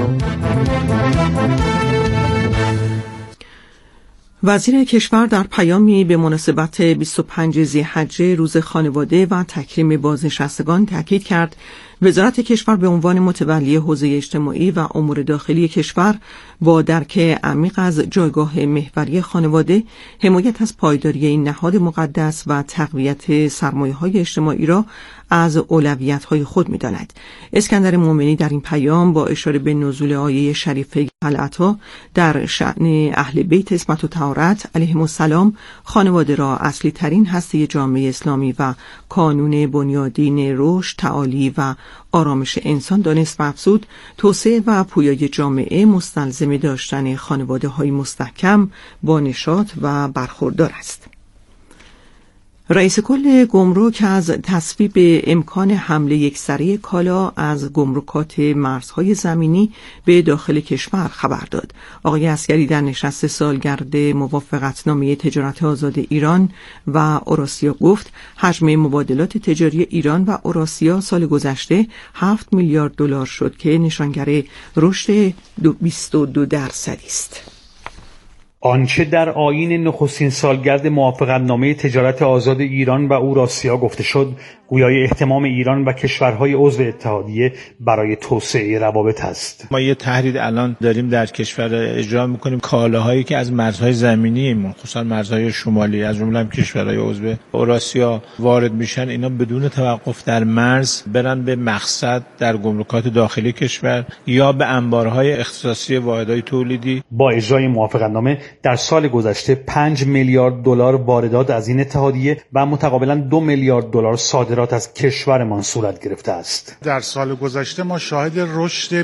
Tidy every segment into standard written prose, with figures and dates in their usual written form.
وزیر کشور در پیامی به مناسبت 25 ذی‌حجه روز خانواده و تکریم بازنشستگان تاکید کرد وزارت کشور به عنوان متولی حوزه اجتماعی و امور داخلی کشور با درک عمیق از جایگاه محوری خانواده، حمایت از پایداری این نهاد مقدس و تقویت سرمایه‌های اجتماعی را از اولویت‌های خود می‌داند. اسکندر مومنی در این پیام با اشاره به نزول آیه شریفه العطا در شأن اهل بیت عصمت و طهارت علیهم السلام خانواده را اصلی ترین هسته جامعه اسلامی و کانون بنیادین رشد، تعالی و آرامش انسان دانست و افزود توسعه و پویایی جامعه مستلزم داشتن خانواده‌های مستحکم با نشاط و برخوردار است. رئیس کل گمرک از تصویب امکان حمله یکسره کالا از گمرکات مرزهای زمینی به داخل کشور خبر داد. آقای عسگری در نشست سالگرد موافقتنامه تجارت آزاد ایران و اوراسیا گفت حجم مبادلات تجاری ایران و اوراسیا سال گذشته 7 میلیارد دلار شد که نشانگر رشد 22% است. آنچه در آیین نخستین سالگرد موافقتنامه تجارت آزاد ایران و اوراسیا گفته شد گویای اهتمام ایران و کشورهای عضو اتحادیه برای توسعه روابط است. ما یه تحریر الان داریم در کشور اجرا میکنیم کالاهایی که از مرزهای زمینیمون خصوصا مرزهای شمالی از جمله هم کشورهای عضو اوراسیا وارد میشن، اینا بدون توقف در مرز برن به مقصد در گمرکات داخلی کشور یا به انبارهای اختصاصی واحدهای تولیدی. با اجرای موافقتنامه در سال گذشته 5 میلیارد دلار واردات از این اتحادیه و متقابلا 2 میلیارد دلار صادرات از کشورمان صورت گرفته است. در سال گذشته ما شاهد رشد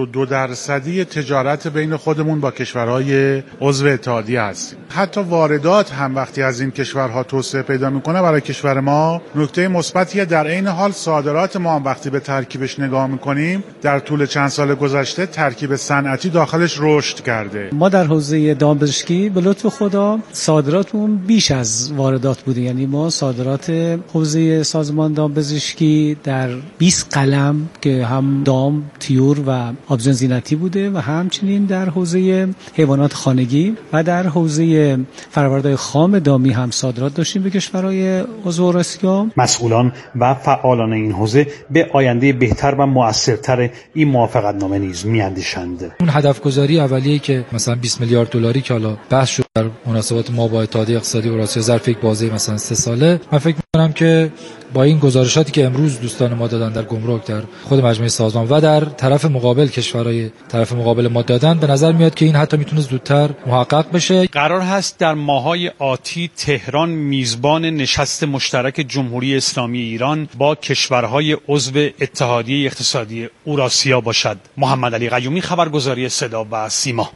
22% تجارت بین خودمون با کشورهای عضو اتحادیه هستیم. حتی واردات هم وقتی از این کشورها توسعه پیدا میکنه برای کشور ما نکته مثبتیه. در عین حال صادرات ما هم وقتی به ترکیبش نگاه میکنیم در طول چند سال گذشته ترکیب صنعتی داخلش رشد کرده. ما در حوزه دامپزشکی به لطف خدا صادراتمون بیش از واردات بوده، یعنی ما صادرات حوزه سازمان دامپزشکی در 20 قلم که هم دام، تیور و آبزن زینتی بوده و همچنین در حوزه حیوانات خانگی و در حوزه فرآوردهای خام دامی هم صادرات داشتیم به کشورهای عضو اوراسیا. مسئولان و فعالان این حوزه به آینده بهتر و مؤثرتر این موافقتنامه نیز میاندیشند. اون هدف گذاری اولیه که مثلا 20 میلیارد دلاری که حالا بحث شد در مناسبات ما با اتحادیه اقتصادی اوراسیا ظرف یک بازه مثلا 3 ساله، من فکر می‌کنم که با این گزارشاتی که امروز دوستان ما دادن در گمرک، در خود مجمع سازمان و در طرف مقابل کشورهای طرف مقابل ما دادن، به نظر میاد که این حتی میتونه زودتر محقق بشه. قرار هست در ماهای آتی تهران میزبان نشست مشترک جمهوری اسلامی ایران با کشورهای عضو اتحادیه اقتصادی اوراسیا باشد. محمد علی قیومی، خبرگزاری صدا و سیما.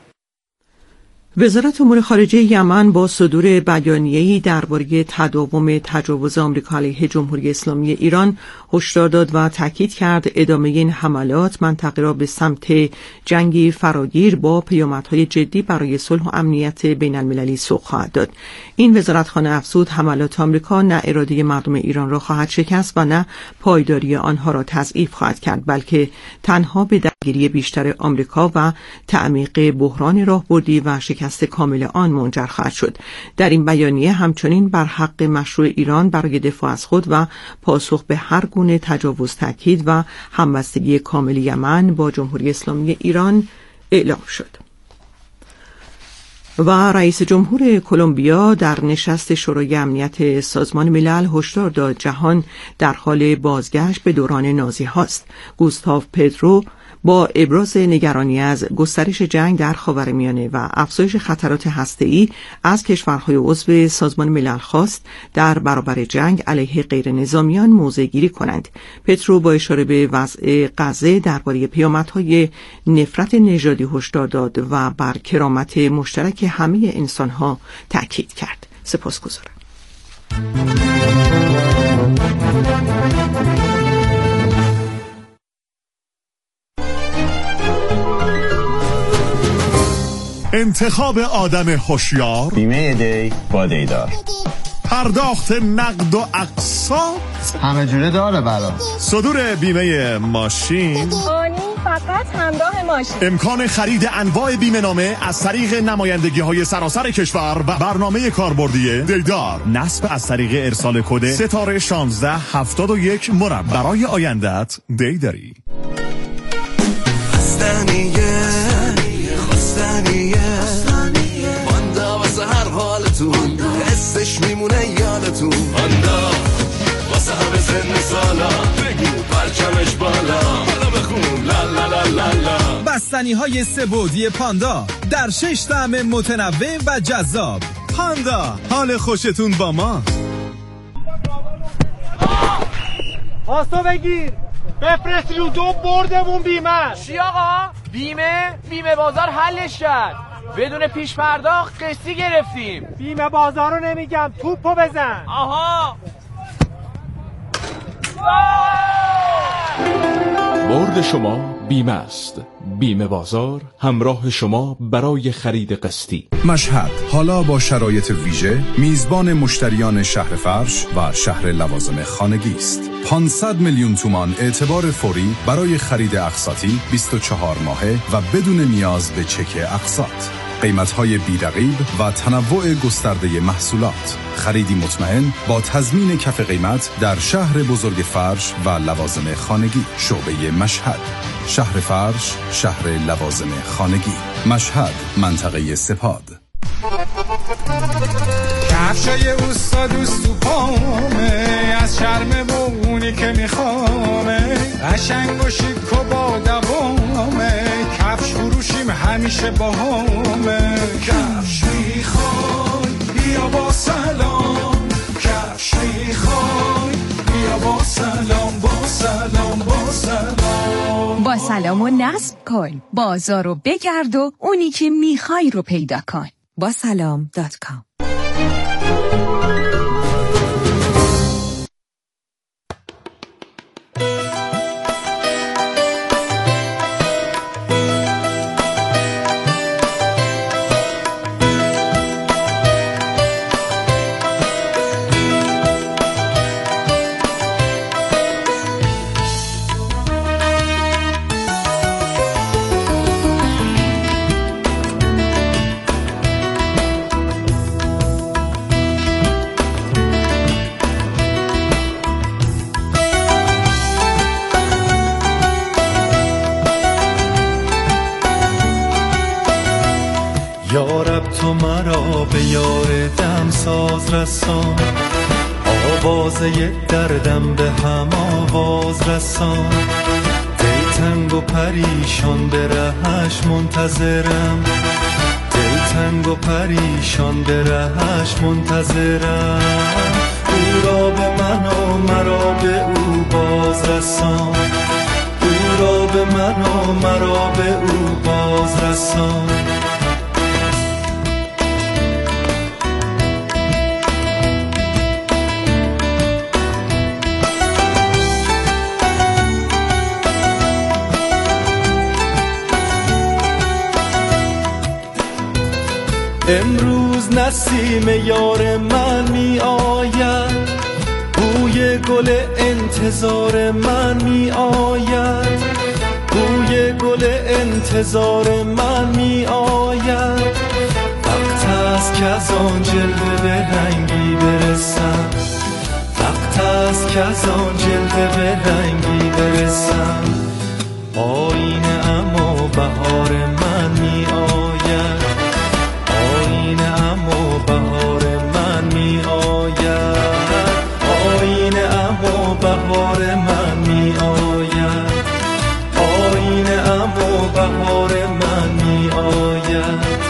وزارت امور خارجه یمن با صدور بیانیه‌ای درباره تداوم تجاوز آمریکا علیه جمهوری اسلامی ایران هشدار داد و تاکید کرد ادامه این حملات منطقه را به سمت جنگی فراگیر با پیامدهای جدی برای صلح و امنیت بین المللی سوق خواهد داد. این وزارتخانه افزود حملات آمریکا نه اراده مردم ایران را خواهد شکست و نه پایداری آنها را تضعیف خواهد کرد، بلکه تنها به درگیری بیشتر آمریکا و تعمیق بحران راهبردی و شکست کامل آن منجر خواهد شد. در این بیانیه همچنین بر حق مشروع ایران برای دفاع از خود و پاسخ به هر گونه تجاوز تاکید و همبستگی کامل یمن با جمهوری اسلامی ایران اعلام شد. و رئیس جمهور کلمبیا در نشست شورای امنیت سازمان ملل هشدار داد جهان در حال بازگشت به دوران نازی هاست. گوستاو پدرو با ابراز نگرانی از گسترش جنگ در خاورمیانه و افزایش خطرات هسته‌ای از کشورهای عضو سازمان ملل خواست در برابر جنگ علیه غیر نظامیان موضع گیری کنند. پترو با اشاره به وضع غزه درباره پیامدهای نفرت نژادی هشدار داد و بر کرامت مشترک همه انسانها تاکید کرد. سپاسگزارم. انتخاب آدم هوشیار، بیمه دی با دیدار، پرداخت نقد و اقساط، همه جوره داره برام، صدور بیمه ماشین، آنی فقط همراه ماشین. امکان خرید انواع بیمه نامه از طریق نمایندگی‌های سراسر کشور و برنامه کاربردی دیدار. نصب از طریق ارسال کد ستاره 1671 مربع. برای آینده‌ات دیداری. پاندا واسه هر حالتون حسش میمونه یادتون. پاندا واسه همه سن سالا بگو پرچمش بالا حالا بخون لا لا لا لا لا. بستنی های سه‌بعدی پاندا در 6 طعم متنوع و جذاب. پاندا، حال خوشتون با ما. پاسو بگیر بفرست رو دو بردمون بیمه. چی آقا؟ بیمه بازار حلش کرد. بدون پیش پرداخت قسطی گرفتیم. بیمه بازار رو نمیگم، توپو بزن. آها. برد شما بیمه است. بیمه بازار همراه شما برای خرید قسطی. مشهد حالا با شرایط ویژه میزبان مشتریان شهر فرش و شهر لوازم خانگی است. 500 میلیون تومان اعتبار فوری برای خرید اقساطی 24 ماهه و بدون نیاز به چک اقساط. قیمت‌های بی‌رقیب و تنوع گسترده محصولات. خریدی مطمئن با تضمین کف قیمت در شهر بزرگ فرش و لوازم خانگی. شعبه مشهد، شهر فرش، شهر لوازم خانگی. مشهد، منطقه سپاد. کفشای استاد و پامه از شرم بونی که میخوامه قشنگ و شیک و با دوامه کفش فروشیم همیشه با همه. کفش میخوای بیا با سلام، کفش میخوای بیا با سلام، با سلام، با سلام. با سلام و نصب کن، بازار رو بگرد و اونی که میخوای رو پیدا کن. با سلام.com. تو مرا به یار دم ساز رسان، آوازه دردم به هم آواز رسان. دل تنگ و پریشان به رهش منتظرم، دل تنگ و پریشان به رهش منتظرم. او را به من و مرا به او باز رسان، او را به من و مرا به او باز رسان. امروز نسیم یار من می آید، بوی گل انتظار من می آید، بوی گل انتظار من می آید. وقت است که از آن جلوه به رنگی برسم، وقت است که از آن جلوه به رنگی برسم. آینه اما بهار من می آید، آینه اما بهار من می آید، آینه اما بهار من می آید، آینه اما بهار من می آید.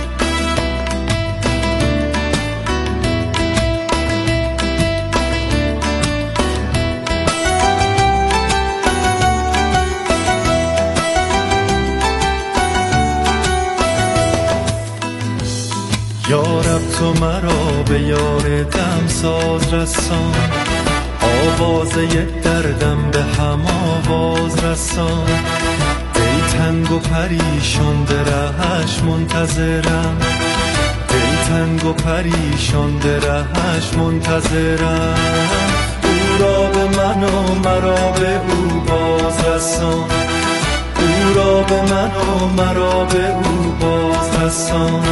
یارب تو مرا به یار دم ساز رسان، آوازه دردم به هم آواز رسان. دل تنگ و پریشان به رهش منتظرم، دل تنگ و پریشان به رهش منتظرم. او را به من و مرا به او باز رسان، او را به من و مرا به او باز رسان.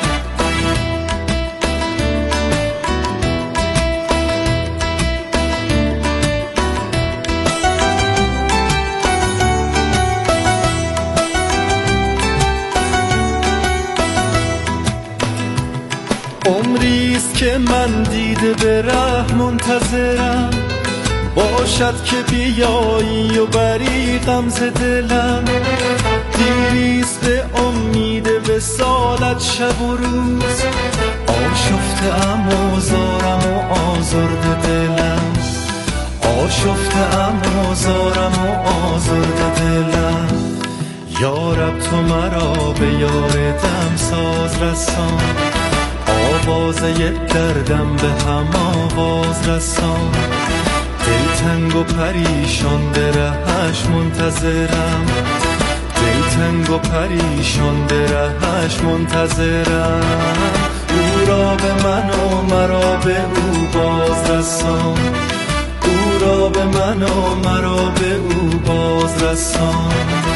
عمریست که من دیده به ره منتظرم، باشد که بیایی و بری غمزه دلم. دیریست به امید وصالت شب و روز، آشفته ام و زارم و آزرده دلم. آشفته ام و زارم و آزرده دلم. یارب تو مرا به یار دم ساز رسان، آوازه دردم به هم آواز رسان. دلتنگ و پریشان به رهش منتظرم، دلتنگ و پریشان به رهش منتظرم. او را به من و مرا به او باز رسان، او را به من و مرا به او باز رسان.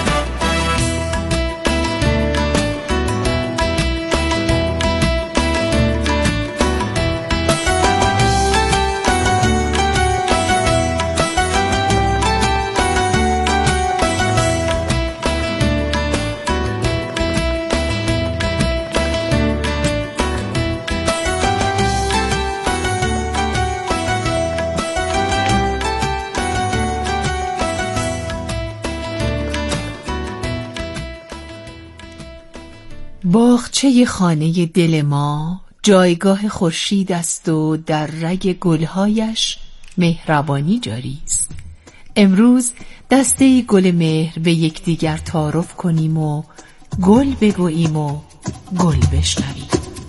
باغچه خانه دل ما جایگاه خورشید است و در رگ گلهایش مهربانی جاری است. امروز دسته گل مهر به یکدیگر تعارف کنیم و گل بگوییم و گل بشنویم.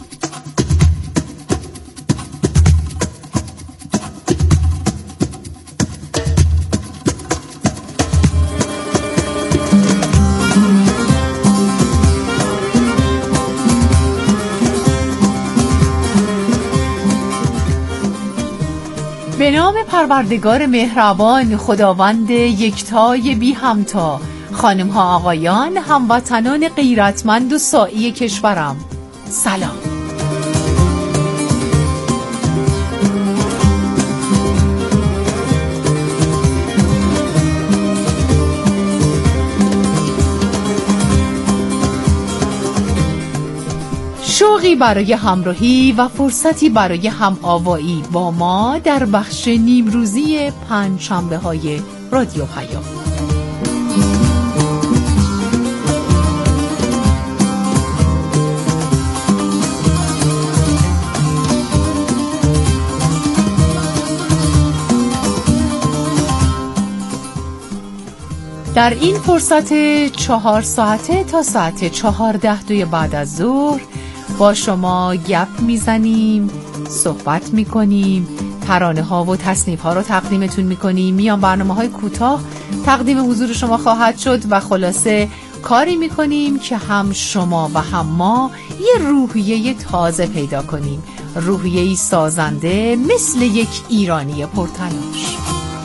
به نام پروردگار مهربان، خداوند یکتای بی همتا، خانم ها آقایان، هموطنان غیرتمند و سائی کشورم، سلام. شوقی برای همراهی و فرصتی برای هم‌آوایی با ما در بخش نیمروزی پنجشنبه‌های رادیو پیام. در این فرصت 4 ساعته تا ساعت 14 بعد از ظهر با شما گپ میزنیم، صحبت میکنیم، ترانه ها و تصنیف ها رو تقدیمتون میکنیم. میان برنامه های کوتاه تقدیم حضور شما خواهد شد و خلاصه کاری میکنیم که هم شما و هم ما یه روحیه تازه پیدا کنیم، روحیه‌ای سازنده مثل یک ایرانی پرتلاش.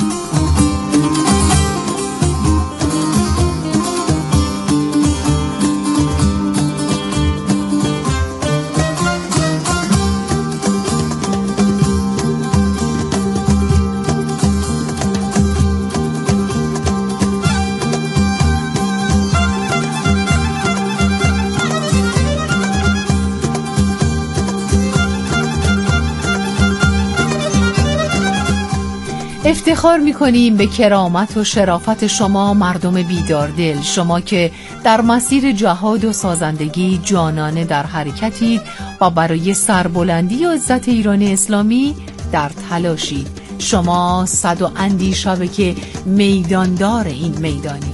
افتخار می‌کنیم به کرامت و شرافت شما مردم بیداردل، شما که در مسیر جهاد و سازندگی جانانه در حرکتید و برای سربلندی و عزت ایران اسلامی در تلاشید. شما صد و اندی شبکه میداندار این میدانی.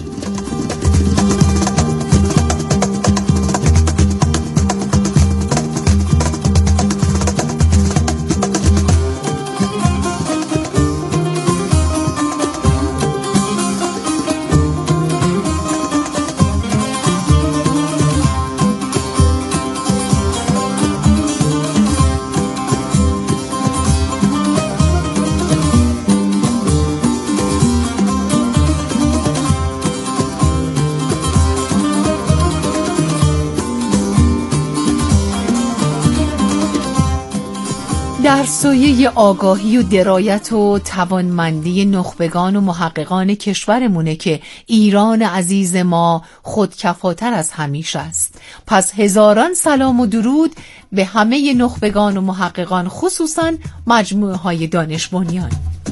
در سایه آگاهی و درایت و توانمندی نخبگان و محققان کشورمونه که ایران عزیز ما خودکفاتر از همیشه است. پس هزاران سلام و درود به همه نخبگان و محققان، خصوصاً مجموعه های دانش بنیان.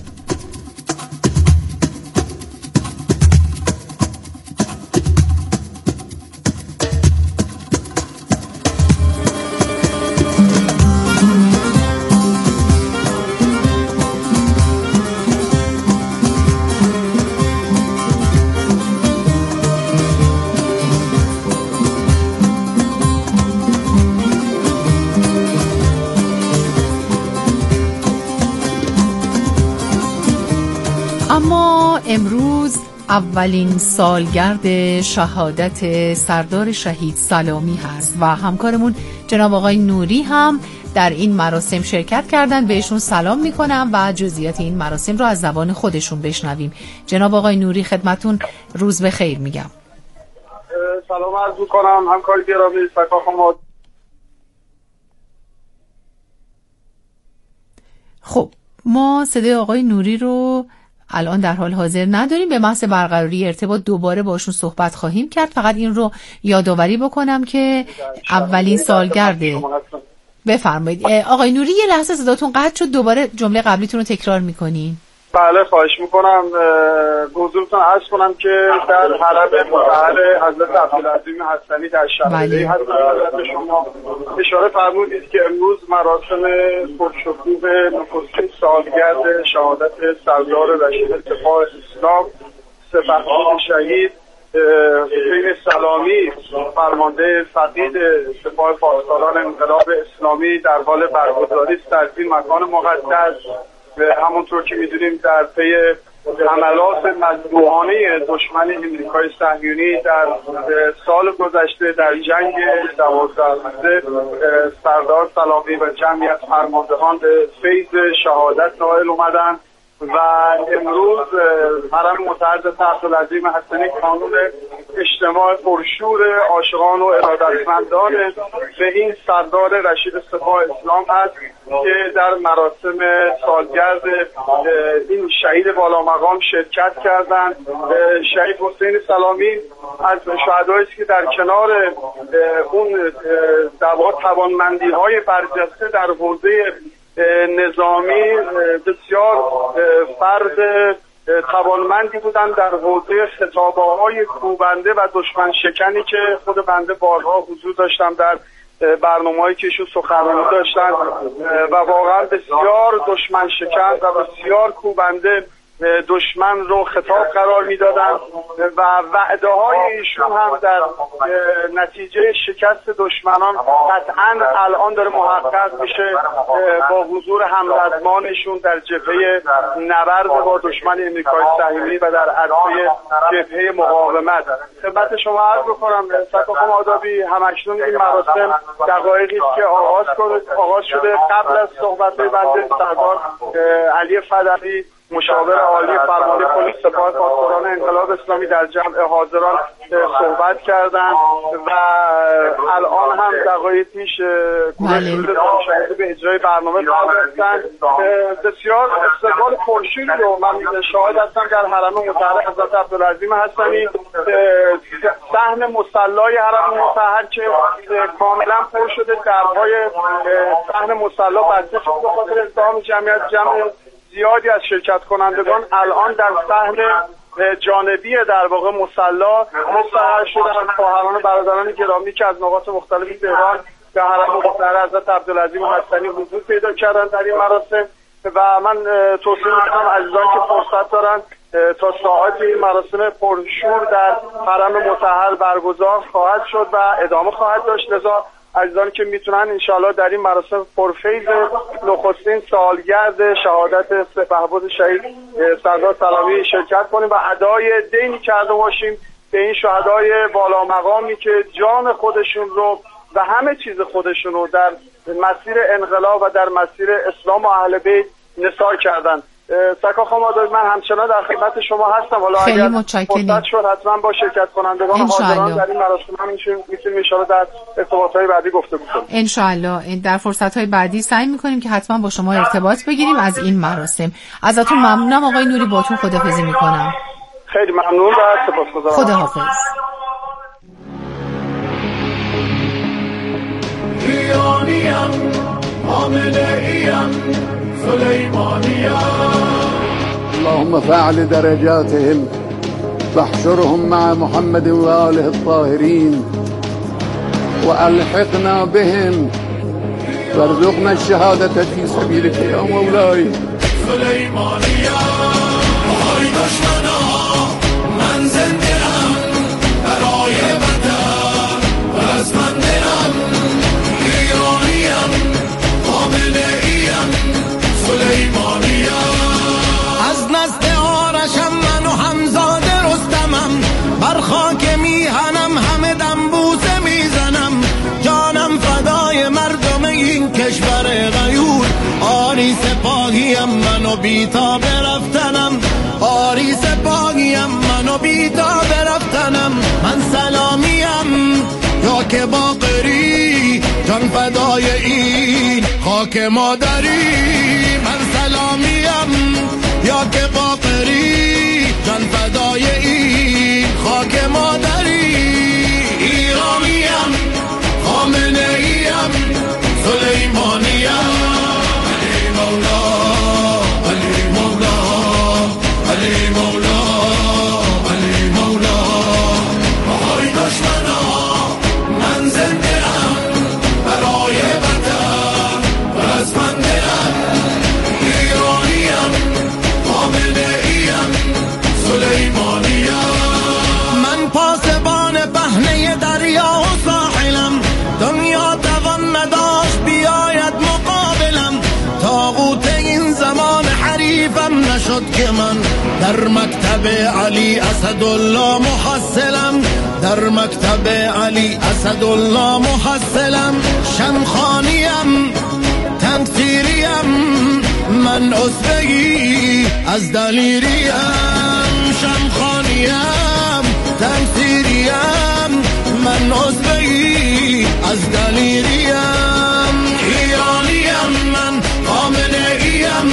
اما امروز اولین سالگرد شهادت سردار شهید سلامی هست و همکارمون جناب آقای نوری هم در این مراسم شرکت کردن. بهشون سلام میکنم و جزئیات این مراسم رو از زبان خودشون بشنویم. جناب آقای نوری خدمتون روز بخیر میگم. سلام عرض میکنم همکار گرامی سکاخمات. خب ما صدای آقای نوری رو الان در حال حاضر نداریم. به محض برقراری ارتباط دوباره باشون صحبت خواهیم کرد. فقط این رو یادآوری بکنم که اولین سالگرده. بفرمایید آقای نوری، یه لحظه صداتون قطع شد، دوباره جمله قبلیتون رو تکرار میکنین؟ بله خواهش میکنم. حضورتون عرض کنم که در حرم مطهر حضرت عبدالعظیم حسنی در شهرده حضرت شما اشاره فرمودید که امروز مراسم پرشکوه نخستین سالگرد شهادت سردار رشید سپاه اسلام سپهبد شهید حسین سلامی فرمانده فقید سپاه پاسداران انقلاب اسلامی در حال برگزاری است در این مکان مقدس. همونطور که میدونیم در پی حملات مذبوحانه دشمن امریکای صهیونی در سال گذشته در جنگ 12 روزه سردار سلامی و جمعی از فرماندهان به فیض شهادت نائل اومدن و امروز حرم مطهر عبدالعظیم حسنی کانون اجتماع پرشور عاشقان و ارادتمندان به این سردار رشید سپاه اسلام است که در مراسم سالگرد این شهید بالا مقام شرکت کردند. شهید حسین سلامی از شهدایی است که در کنار اون توانمندی های برجسته در حوزه نظامی بسیار فرد توانمندی بودن در حوزه خطابه‌های کوبنده و دشمن شکنی که خود بنده بارها حضور داشتم در برنامه‌هایی که ایشون سخنرانی داشتن و واقعا بسیار دشمن شکن و بسیار کوبنده دشمن رو خطاب قرار میدادن و وعده های ایشون هم در نتیجه شکست دشمنان قطعا الان داره محقق میشه با حضور همزدمانشون در جبهه نبرد با دشمن امریکای صهیونی و در عرصه جبهه مقاومت. خدمت شما عرض بکنم سکاخان آدابی همکنون این مراسم دقایقی است که آغاز شده. قبل از صحبت‌های بنده سردار علی فدوی مشاور عالی فرمانده پلیس سپاه پاسداران انقلاب اسلامی در جمع حاضران صحبت کردند و الان هم دقایق پیش شاهد به اجرای برنامه هستند. بسیار استقبال پرشوری رو من شاهد هستم در حرم مطهر حضرت عبدالعظیم حسنی. صحن مصلی حرم مطهر که کاملا پر شده، درهای صحن مصلی بسته شده به خاطر ازدحام جمعیت. جمع زیادی از شرکت کنندگان الان در صحن جانبی در واقع مصلی مستقر شدن. خواهران و برادران گرامی که از نقاط مختلف تهران به حرم مطهر حضرت عبدالعظیم حسنی حضور پیدا کردن در این مراسم و من توصیه می‌کنم عزیزان که فرصت دارن تا ساعت این مراسم پرشور در حرم مطهر برگزار خواهد شد و ادامه خواهد داشت. لذا عزیزانی که میتونن انشاءالله در این مراسم پرفیض نخستین سالگرد شهادت سپهبد شهید سردار سلامی شرکت کنیم و ادای دینی کرده باشیم به این شهدای بالا مقامی که جان خودشون رو و همه چیز خودشون رو در مسیر انقلاب و در مسیر اسلام و اهل بیت نثار کردن. سکا خانواده، من همچنان در خدمت شما هستم. حالا خیلی اگر متشکرم. فرصت شد حتما با شرکت کنندگان حاضران در این مراسم هم میتونیم ان شاءالله در ارتباطات بعدی گفتگو کنیم. ان شاءالله در فرصت‌های بعدی سعی می‌کنیم که حتما با شما ارتباط بگیریم از این مراسم. ازتون ممنونم آقای نوری، باهاتون خداحافظی می‌کنم. خیلی ممنون و سپاسگزارم. خداحافظ. ایرانیم، حامله‌ایم، سلیمانیم. اللهم فاعل درجاتهم واحشرهم مع محمد وآله الطاهرين وألحقنا بهم وارزقنا الشهادة في سبيلك يا مولاي. سلیمانیم، های دشمنا، من زنده‌ام برای وطن و از من دلم. ایرانیم، حامله‌ایم، سلیمانیم. از نسل آرشم من و همزاده رستمم، بر خاک میهنم همه دنبوسه میزنم. جانم فدای مردم این کشور غیور، آری سپاهیم من و بی‌تاب رفتنم. آری سپاهیم من و بی‌تاب رفتنم. من سلامیم یا که باقری، جان فدای این خاک مادری. من سلامیم یا که باقری، جان فدای این خاک مادری. ایرانیم، خامنه‌ایم، سلیمانیم. علی مولا، علی مولا، علی مولا، علی مولا. های دشمنا، من زنده‌ام برای وطن و از من دلم. ایرانیم، حامله‌ایم، سلیمانیم. من پاسبان پهنه دریا و ساحلم، دنیا توان نداشت بیاید مقابلم. طاغوت این زمان حریفم نشد که من در مکتب علی اسدالله محصلم. در مکتب علی اسدالله محصلم. شمخانیم، تنصیریم، من عصبه‌ای از دلیریم. شمخانیم، تنصیریم، من عصبه‌ای از دلیریم. ایرانیم، من خامنه‌ایم،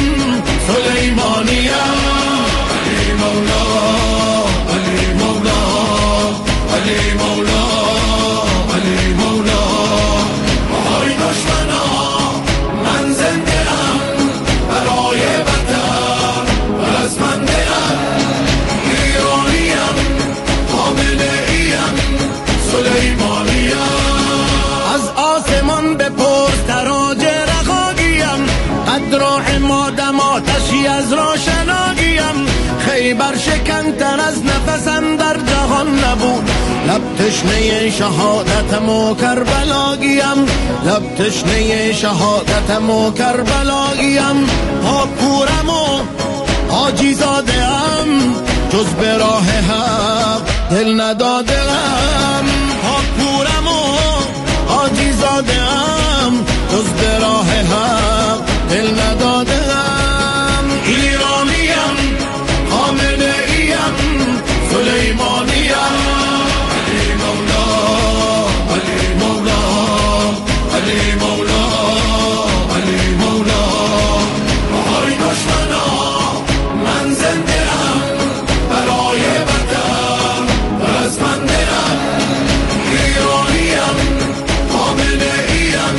سلیمانیم. علی مولا، علی مولا، علی مولا، علی مولا. های دشمنا، من زنده‌ام برای وطن و از من دلم. ایرانیم، حامله‌ایم، سلیمانیم. از آسمان بپرس تراج رخاگیم، قدر و عمادم آتشی از روشناگیم. خیبر شکنتر از نفسم در جهان نبود، لب تشنه شهادتم و کربلاگیم. لب تشنه شهادتم و کربلاگیم. پاکورم و حاجی زاده‌ام، جز به راه حق دل نداده‌ام. پاکورم و حاجی زاده‌ام، جز به راه حق دل نداده‌ام. ایرانیم، خامنه‌ایم، سلیمانیم. علی مولا، علی مولا، علی مولا، علی مولا. های دشمنا، من زنده‌ام برای وطن و از من دلم. ایرانیم، خامنه‌ایم،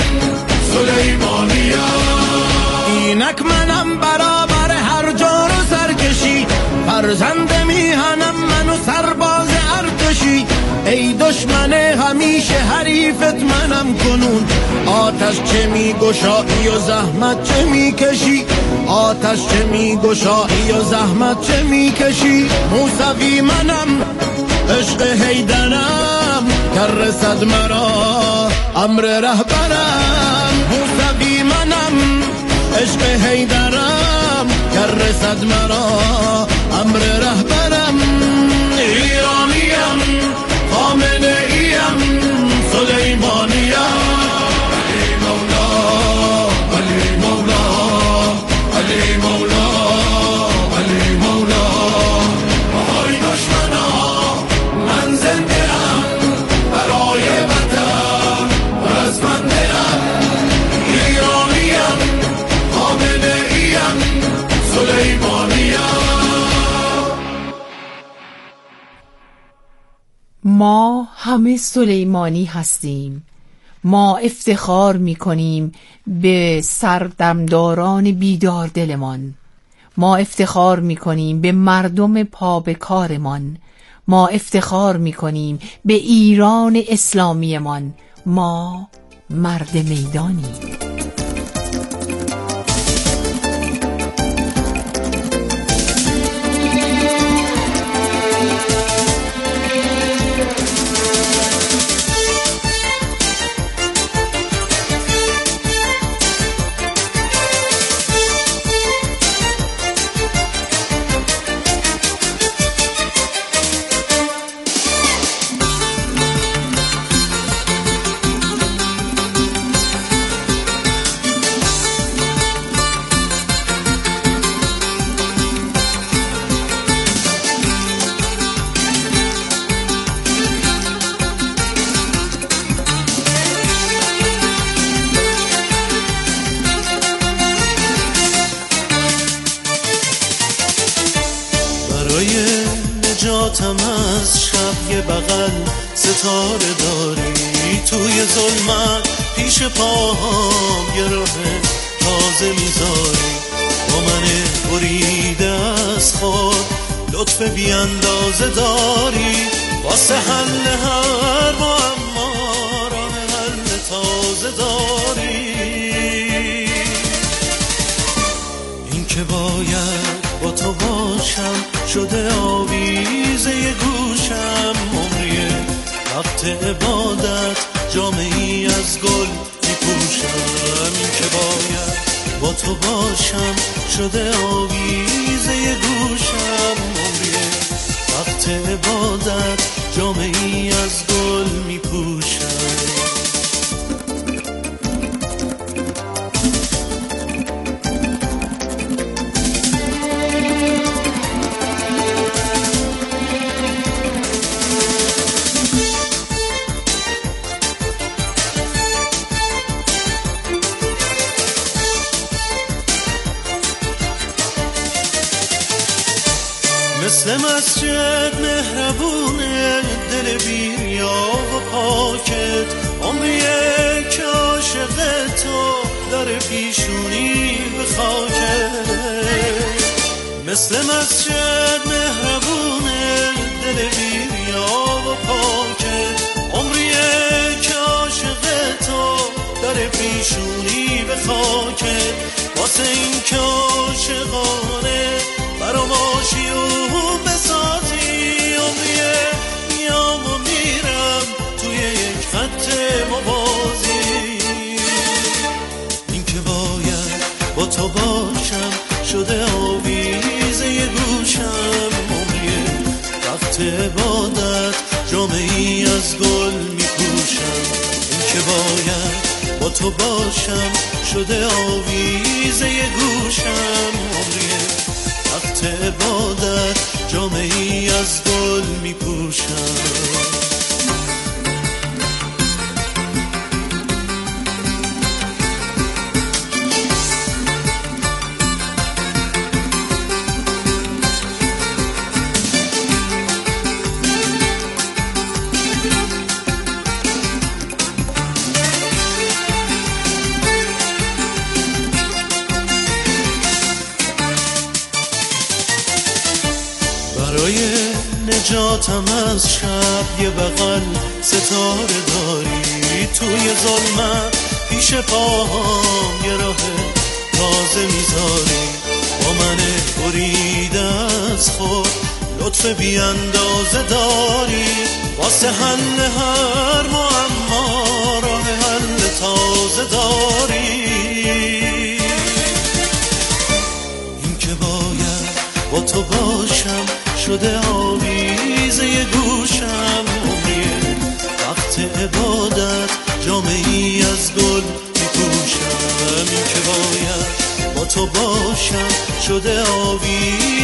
سلیمانیم. اینک منم برابر هر جور و سرکشی، فرزند میهنم من و سرباز ارتشی. ای دشمن همیشه حریفت منم کنون، آتش چه میگشایی و زحمت چه میکشی. آتش چه میگشایی و زحمت چه میکشی. موسوی منم، عشق حیدرم، گر رسد مرا امر رهبرم. موسوی منم، عشق حیدرم، گر رسد مرا امر رهبرم. ایرانیم، خامنه‌ایم، سلیمانیم. علی مولا، علی مولا، علی مولا، ما همه سلیمانی هستیم. ما افتخار می‌کنیم به سردمداران بیدار دلمان. ما افتخار می‌کنیم به مردم پا به کارمان. ما افتخار می‌کنیم به ایران اسلامیمان. ما مرد میدانیم. نجاتم از شب یه بغل ستاره داری، توی ظلمت پیش پاهام یه راه تازه میذاری. با من بریده از خود لطف بی اندازه داری، واسه حل هر معما راه حل تازه داری. این که باید با تو باشم شده آویزه گوشم، عمریه وقت عبادت جامعی از گل میپوشم. این که باید با تو باشم شده آویزه گوشم، عمریه وقت عبادت جامعی از گل میپوشم. مثل مسجد مهربونه دل بیریا و پاکت، عمریه که عاشق تو در پیشونی به خاکت. مثل مسجد مهربونه دل بیریا و پاکت، عمریه که عاشق تو در پیشونی به خاکت. واسه این که عاشقانه فراماشی و بسازی، عمریه میام و میرم توی یک خط موازی. این که باید با تو باشم شده آویزه گوشم، عمریه وقت عبادت جامعی از گل میپوشم. این که باید با تو باشم شده آویزه گوشم، عمریه وقت عبادت جامعی از گل میپوشم. برای نجاتم از شب یه بغل ستاره داری، توی ظلمت پیش پاهام یه راه تازه میذاری. با من بریده از خود لطف بی اندازه داری، واسه حل هر معما راه حل تازه داری. این که باید با تو باشم شده آویزه گوشم، عمریه وقت عبادت جامعی از گل میپوشم. این که باید با تو باشم شده آویزه